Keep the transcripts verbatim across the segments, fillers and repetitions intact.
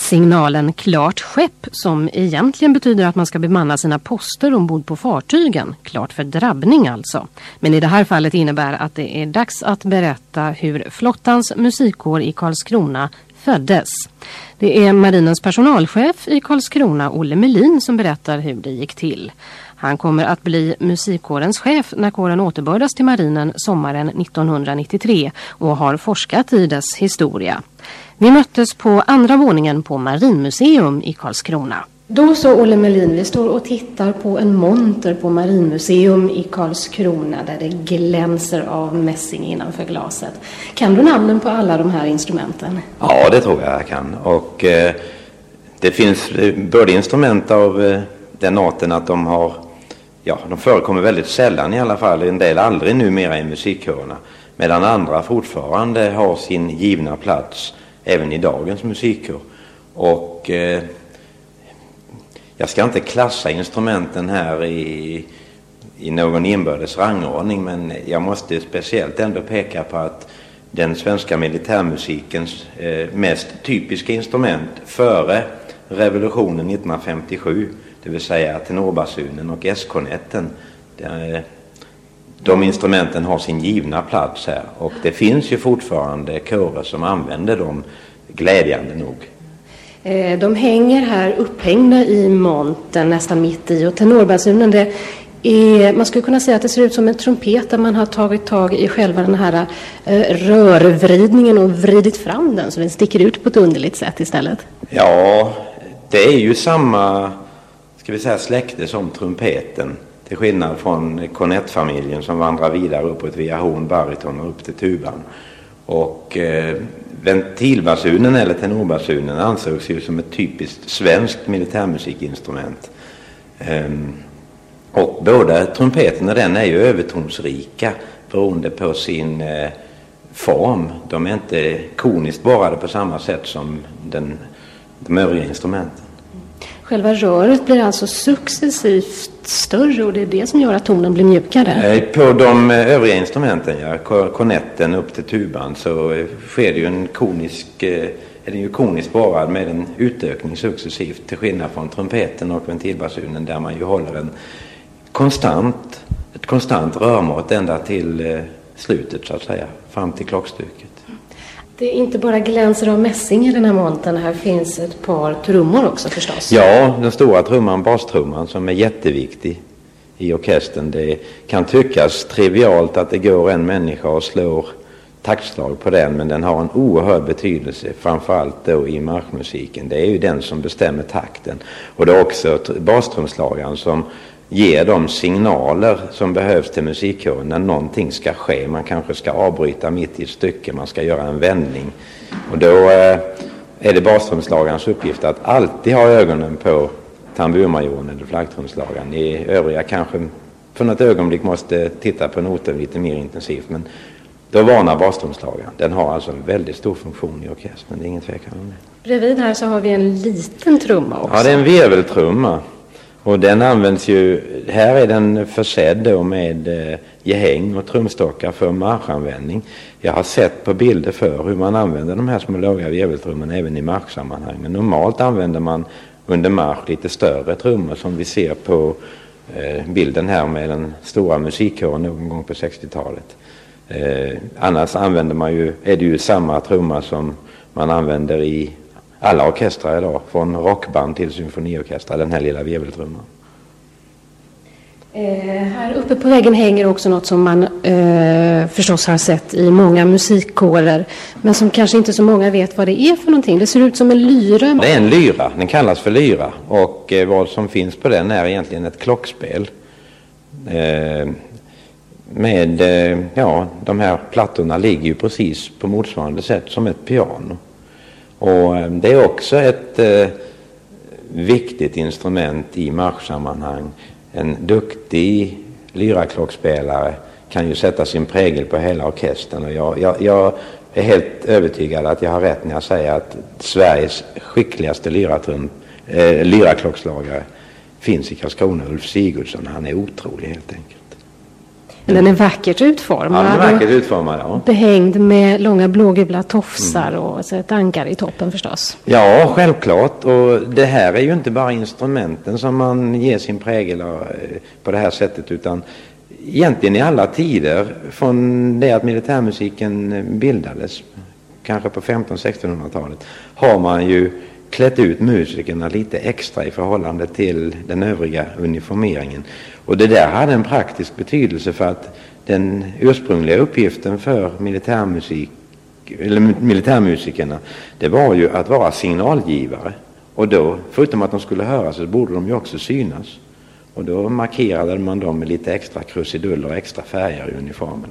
Signalen klart skepp, som egentligen betyder att man ska bemanna sina poster ombord på fartygen. Klart för drabbning alltså. Men i det här fallet innebär att det är dags att berätta hur flottans musikkår i Karlskrona föddes. Det är marinens personalchef i Karlskrona, Olle Melin, som berättar hur det gick till. Han kommer att bli musikkårens chef när kåren återbördas till marinen sommaren nittonhundranittiotre och har forskat i dess historia. Vi möttes på andra våningen på Marinmuseum i Karlskrona. Då så, Olle Melin, vi står och tittar på en monter på Marinmuseum i Karlskrona där det glänser av mässing innanför glaset. Kan du namnen på alla de här instrumenten? Ja, det tror jag jag kan. Och eh, det finns både instrument av eh, den arten att de har, ja, de förekommer väldigt sällan i alla fall, en del aldrig numera i musikkårerna, medan andra fortfarande har sin givna plats även i dagens musikkår. Och eh, jag ska inte klassa instrumenten här i, i någon inbördes rangordning, men jag måste speciellt ändå peka på att den svenska militärmusikens eh, mest typiska instrument före revolutionen nittonhundrafemtiosju, det vill säga tenorbasunen och S-kornetten, de, de instrumenten har sin givna plats här. Och det finns ju fortfarande kårer som använder dem, glädjande nog. De hänger här upphängda i monten nästan mitt i, och tenorbasunen, det är, man skulle kunna säga att det ser ut som en trumpet där man har tagit tag i själva den här eh, rörvridningen och vridit fram den så den sticker ut på ett underligt sätt istället. Ja, det är ju samma, ska vi säga, släkte som trumpeten, till skillnad från kornettfamiljen som vandrar vidare uppåt via horn, bariton och upp till tuban. Och eh, ventilbasunen eller tenorbasunen ansågs ju som ett typiskt svenskt militärmusikinstrument. Ehm, och både trumpeten och den är ju övertonsrika beroende på sin eh, form. De är inte koniskt borrade på samma sätt som den, de övriga instrumenten. Själva röret blir alltså successivt större, och det är det som gör att tonen blir mjukare. På de övriga instrumenten, ja, kornetten upp till tuban, så sker det ju en konisk, är den ju koniskt borrad med en utökning successivt, till skillnad från trumpeten och ventilbasunen där man ju håller en konstant, ett konstant rörmått ända till slutet så att säga, fram till klockstuket. Det är inte bara glänser av mässing i den här monten. Här finns ett par trummor också förstås. Ja, den stora trumman, bastrumman, som är jätteviktig i orkestern. Det kan tyckas trivialt att det går en människa och slår taktslag på den, men den har en oerhörd betydelse, framförallt då i marschmusiken. Det är ju den som bestämmer takten. Och det är också bastrumslagaren som ger de signaler som behövs till musikkåren när någonting ska ske. Man kanske ska avbryta mitt i ett stycke, man ska göra en vändning. Och då eh, är det bastrumslagarens uppgift att alltid ha ögonen på tamburmajoren eller flaggtrumslagaren. I övriga kanske för något ögonblick måste titta på noten lite mer intensivt, men då varnar bastrumslagaren. Den har alltså en väldigt stor funktion i orkestern, det är ingen tvekan om det. Bredvid här så har vi en liten trumma också. Ja, det är en virveltrumma. Och den används ju, här är den försedd då med eh, gehäng och trumstockar för marschanvändning. Jag har sett på bilder för hur man använder de här små låga virveltrummorna även i marschsammanhang. Men normalt använder man under marsch lite större trummor som vi ser på eh, bilden här med den stora musikkåren någon gång på sextiotalet. Eh, annars använder man ju, är det ju samma trumma som man använder i alla orkestrar idag, från rockband till symfoniorkestrar, den här lilla virveltrumman. Eh, här uppe på väggen hänger också något som man eh, förstås har sett i många musikkårer, men som kanske inte så många vet vad det är för någonting. Det ser ut som en lyra. Det är en lyra, den kallas för lyra, och eh, vad som finns på den är egentligen ett klockspel. Eh, med, eh, ja, de här plattorna ligger ju precis på motsvarande sätt som ett piano. Och det är också ett eh, viktigt instrument i marschsammanhang. En duktig lyraklockspelare kan ju sätta sin prägel på hela orkestern. Och jag, jag, jag är helt övertygad att jag har rätt när jag säger att Sveriges skickligaste lyratrum, eh, lyraklockslagare finns i Karlskrona, Ulf Sigurdsson. Han är otrolig helt enkelt. Den är vackert utformad. Ja, den är vackert utformad, ja. Behängd med långa blågula tofsar mm. och så ett ankare i toppen förstås. Ja, självklart. Och det här är ju inte bara instrumenten som man ger sin prägel på det här sättet, utan egentligen i alla tider från det att militärmusiken bildades, kanske på femtonhundra-sextonhundratalet, har man ju klätt ut musikerna lite extra i förhållande till den övriga uniformeringen. Och det där hade en praktisk betydelse, för att den ursprungliga uppgiften för militärmusik, eller militärmusikerna, det var ju att vara signalgivare. Och då, förutom att de skulle höras, så borde de ju också synas. Och då markerade man dem med lite extra krusiduller och extra färger i uniformerna.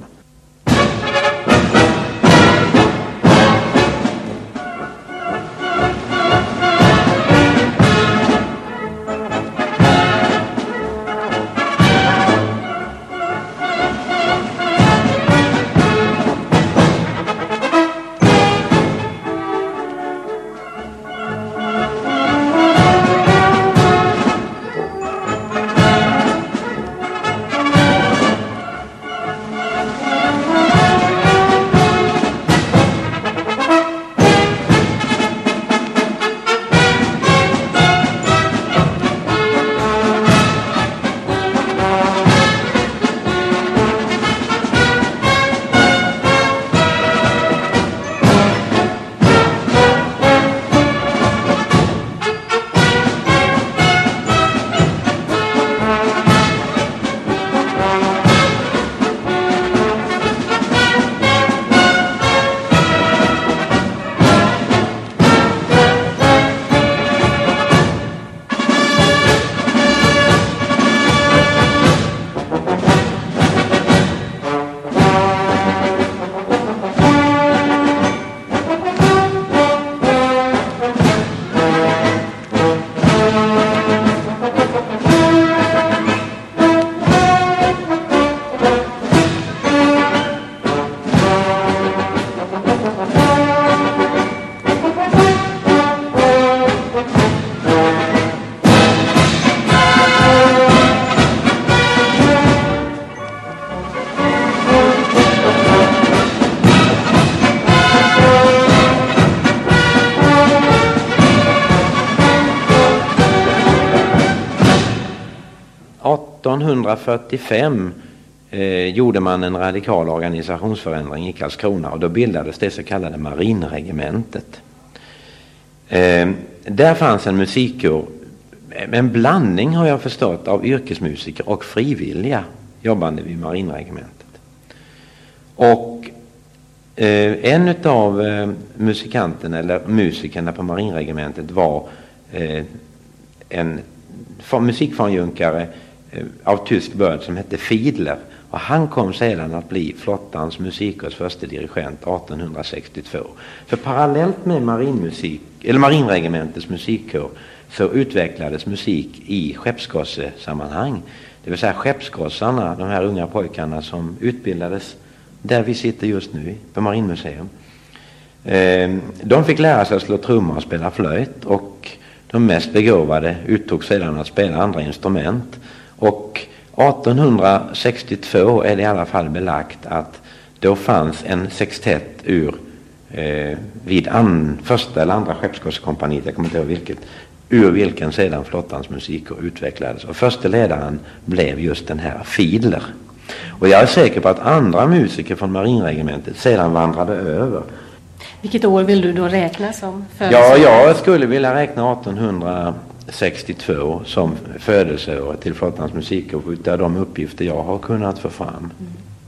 artonhundrafyrtiofem eh, gjorde man en radikal organisationsförändring i Karlskrona, och då bildades det så kallade marinregementet. Eh, där fanns en musikkår, en blandning har jag förstått av yrkesmusiker och frivilliga jobbande vid marinregementet. Och eh, en av eh, musikanterna eller musikerna på marinregementet var eh, en musikfanjunkare av tysk börd som hette Fiedler, och han kom sedan att bli flottans musikkårs första dirigent artonhundrasextiotvå. För parallellt med marinmusik eller marinregementets musikkår så utvecklades musik i skeppsgossesammanhang. Det vill säga skeppsgossarna, de här unga pojkarna som utbildades där vi sitter just nu på Marinmuseum. De fick lära sig att slå trummor och spela flöjt, och de mest begåvade uttog sedan att spela andra instrument. Och artonhundrasextiotvå är det i alla fall belagt att då fanns en sextett ur eh, vid an, första eller andra skeppsgossekompaniet, jag kommer inte ihåg vilket, ur vilken sedan flottans musiker utvecklades. Och första ledaren blev just den här Fiedler. Och jag är säker på att andra musiker från marinregementet sedan vandrade över. Vilket år vill du då räkna som födelseår? Ja, jag skulle vilja räkna artonhundrasextiotvå som födelseår till flottans musikkår, utav de uppgifter jag har kunnat få fram. Mm.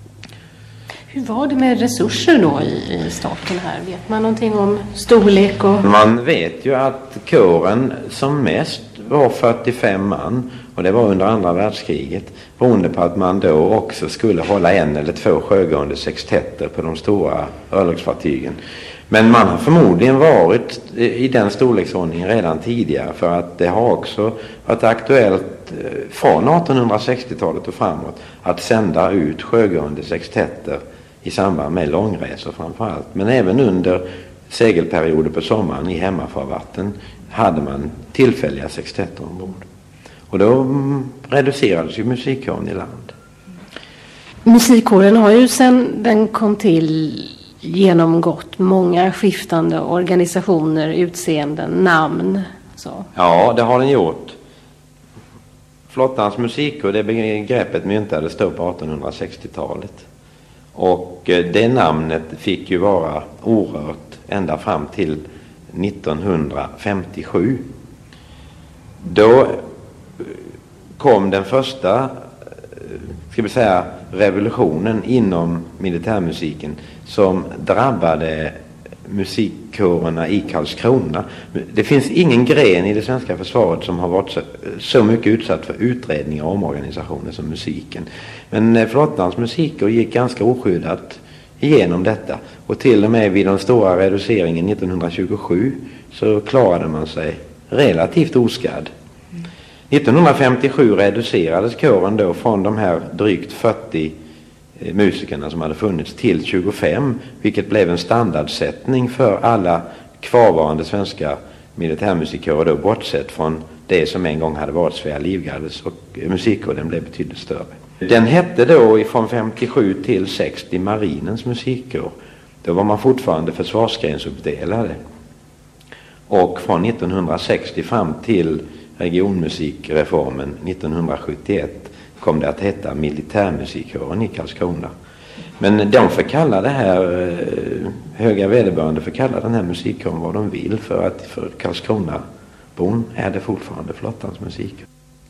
Hur var det med resurser då i, i starten här? Vet man någonting om storlek? Och... Man vet ju att kåren som mest var fyrtiofem man, och det var under andra världskriget, beroende på att man då också skulle hålla en eller två sjögående sextetter på de stora örlogsfartygen. Men man har förmodligen varit i den storleksordningen redan tidigare, för att det har också varit aktuellt från artonhundrasextiotalet och framåt att sända ut sjögående sextetter i samband med långresor framförallt. Men även under segelperioder på sommaren i hemmafarvatten hade man tillfälliga sextetter ombord. Och då reducerades ju musikkåren i land. Musikkåren har ju sedan den kom till genomgått många skiftande organisationer, utseenden, namn. Så. Ja, det har den gjort. Flottans musikkår, det begreppet myntades då på artonhundrasextiotalet. Och det namnet fick ju vara orört ända fram till nittonhundrafemtiosju. Då kom den första, ska vi säga, revolutionen inom militärmusiken som drabbade musikkårerna i Karlskrona. Det finns ingen gren i det svenska försvaret som har varit så, så mycket utsatt för utredningar och omorganisationer som musiken. Men flottans musikkår gick ganska oskyddat igenom detta. Och till och med vid den stora reduceringen nittonhundratjugosju så klarade man sig relativt oskadd. nittonhundrafemtiosju reducerades kåren då från de här drygt fyrtio musikerna som hade funnits till tjugofem, vilket blev en standardsättning för alla kvarvarande svenska militärmusikkårer då, bortsett från det som en gång hade varit Svea Livgardes, och musikkåren blev betydligt större. Den hette då från femtiosju till sextio Marinens musikkår. Då var man fortfarande försvarsgrensuppdelade. Och från nittonhundrasextio fram till regionmusikreformen nittonhundrasjuttioett kom det att heta militärmusikkåren i Karlskrona. Men de får kalla det här, höga vederbörande får kalla den här musikkåren vad de vill, för att för Karlskrona-bon är det fortfarande flottans musikkår.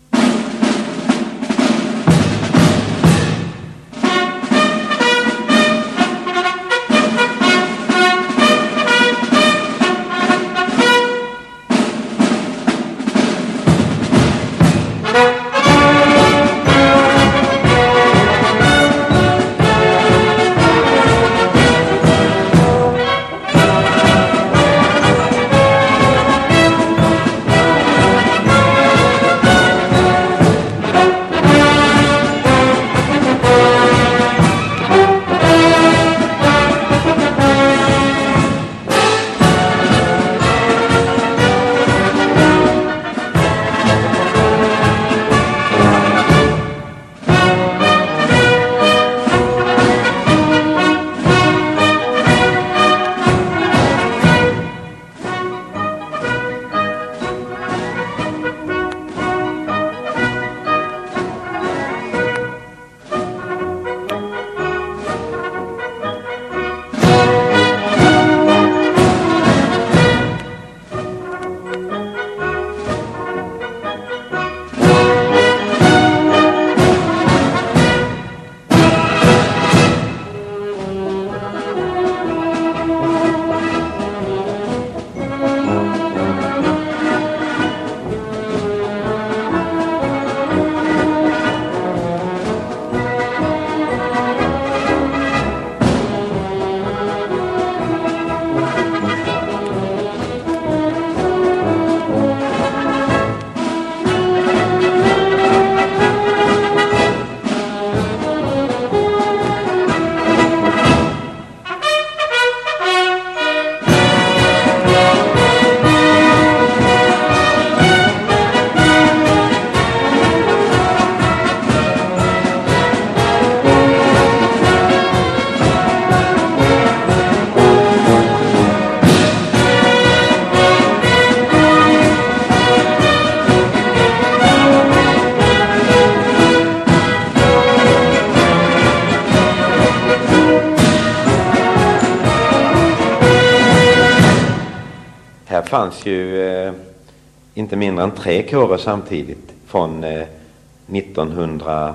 Här fanns ju eh, inte mindre än tre kårer samtidigt från eh, nittonhundratvå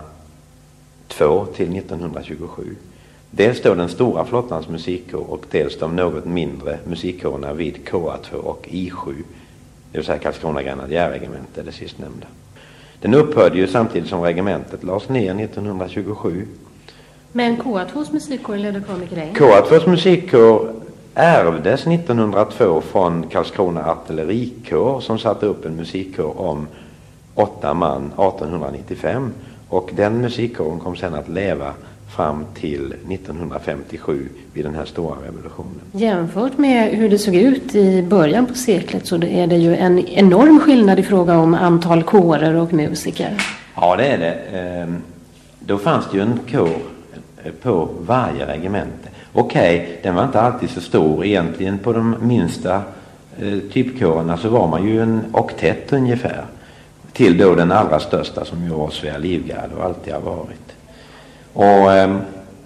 till nittonhundratjugosju. Dels då den stora flottans musikkår och dels de något mindre musikkårerna vid K A två och I sju, det vill säga Karlskrona grenadjärregemente, det sistnämnda. Den upphörde ju samtidigt som regementet lades ner nittonhundratjugosju. Men K A tvås musikkår levde kvar mycket länge? K A tvås musikkår ärvdes nittonhundratvå från Karlskrona artillerikår som satte upp en musikkår om åtta man artonhundranittiofem, och den musikkåren kom sedan att leva fram till nittonhundrafemtiosju vid den här stora revolutionen. Jämfört med hur det såg ut i början på seklet så är det ju en enorm skillnad i fråga om antal kårer och musiker. Ja, det är det. Då fanns det ju en kår, på varje regemente. Okej, okay, den var inte alltid så stor. Egentligen på de minsta eh, typkårerna så var man ju en oktett ungefär. Till då den allra största som ju var Svea Livgarde och alltid har varit. Och eh,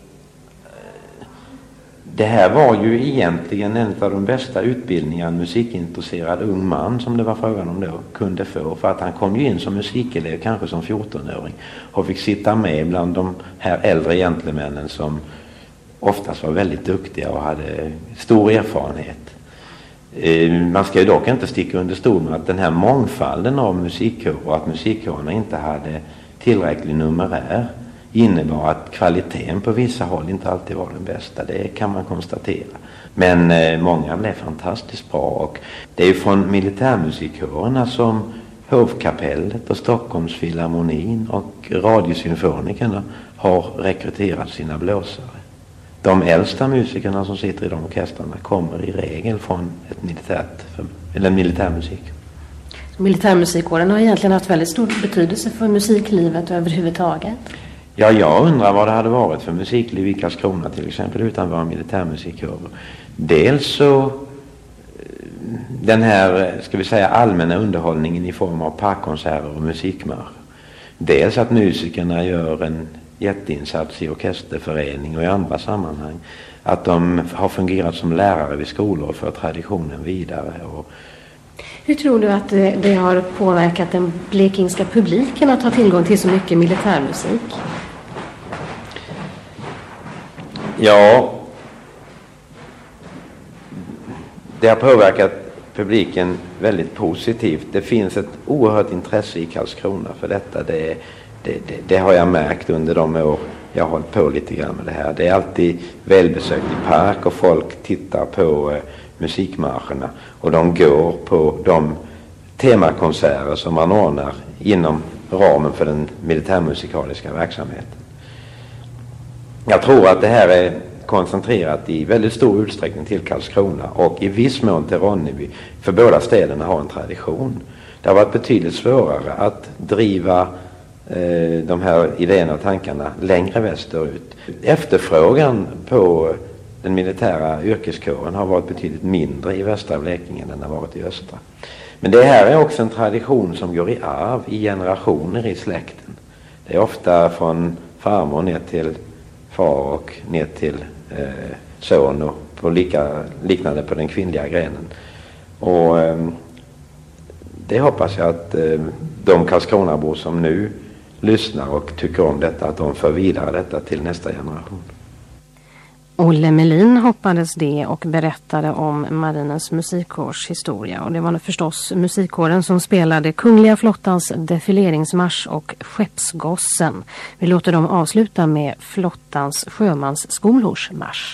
det här var ju egentligen en av de bästa utbildningar en musikintresserad ung man, som det var frågan om då, kunde få. För att han kom ju in som musikelev kanske som fjortonåring och fick sitta med bland de här äldre gentlemännen som oftast var väldigt duktiga och hade stor erfarenhet. Man ska ju dock inte sticka under stol med att den här mångfalden av musikkårer och att musikkårerna inte hade tillräcklig numerär innebar att kvaliteten på vissa håll inte alltid var den bästa. Det kan man konstatera. Men eh, många blev fantastiskt bra, och det är ju från militärmusikkårerna som Hovkapellet och Stockholmsfilharmonin och Radiosymfonikerna har rekryterat sina blåsare. De äldsta musikerna som sitter i de orkestrarna kommer i regel från ett militärt, eller militärmusik. Militärmusikkåren har egentligen haft väldigt stor betydelse för musiklivet överhuvudtaget. Ja, jag undrar vad det hade varit för musikliv i Karlskrona till exempel utan våra militärmusikkårer. Dels så den här, ska vi säga, allmänna underhållningen i form av parkkonserter och musikmarsch. Dels att musikerna gör en jätteinsats i orkesterförening och i andra sammanhang. Att de har fungerat som lärare vid skolor för traditionen vidare. Och hur tror du att det, det har påverkat den blekingska publiken att ha tillgång till så mycket militärmusik? Ja, det har påverkat publiken väldigt positivt. Det finns ett oerhört intresse i Karlskrona för detta. Det, det, det, det har jag märkt under de år jag har hållit på lite grann med det här. Det är alltid välbesökt i park och folk tittar på eh, musikmarscherna. Och de går på de temakonserter som man ordnar inom ramen för den militärmusikaliska verksamheten. Jag tror att det här är koncentrerat i väldigt stor utsträckning till Karlskrona och i viss mån till Ronneby. För båda städerna har en tradition. Det har varit betydligt svårare att driva eh, de här idéerna och tankarna längre västerut. Efterfrågan på den militära yrkeskåren har varit betydligt mindre i västra Blekinge än den har varit i östra. Men det här är också en tradition som går i arv i generationer i släkten. Det är ofta från farmor ner till far och ner till eh, son och på lika, liknande på den kvinnliga grenen. Och eh, det hoppas jag att eh, de Karlskronabor som nu lyssnar och tycker om detta, att de för vidare detta till nästa generation. Olle Melin hoppades det och berättade om Marinens musikkårs historia. Och det var förstås musikkåren som spelade Kungliga flottans defileringsmarsch och Skeppsgossen. Vi låter dem avsluta med flottans sjömansskolors marsch.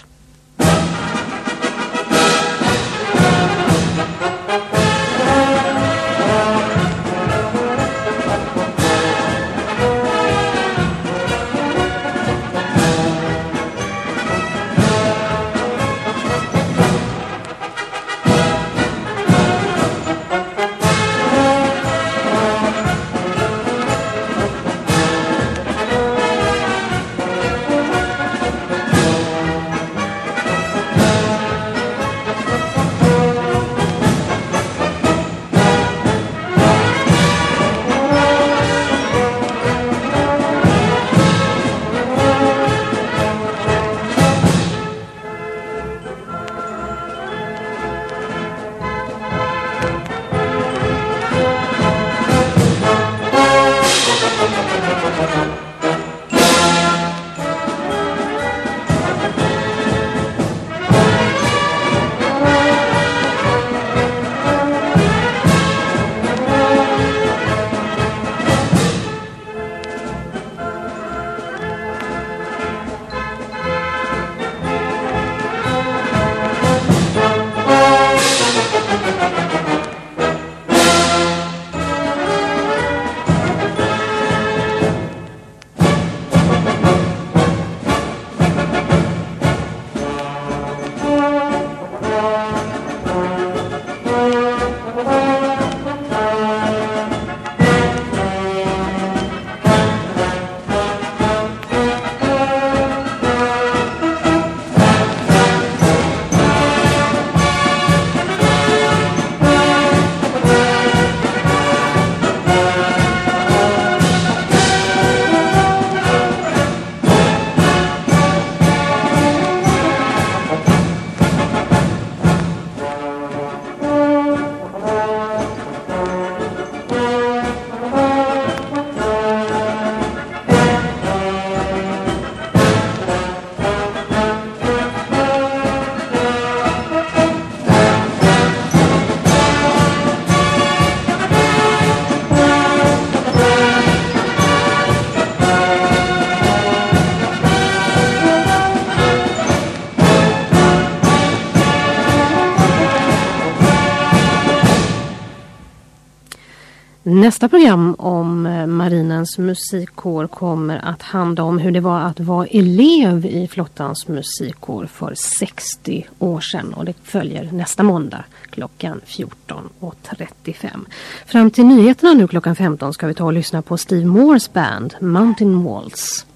Nästa program om Marinens musikkår kommer att handla om hur det var att vara elev i flottans musikkår för sextio år sedan. Och det följer nästa måndag klockan fjorton och trettiofem. Fram till nyheterna nu klockan femton ska vi ta och lyssna på Steve Moores band Mountain Waltz.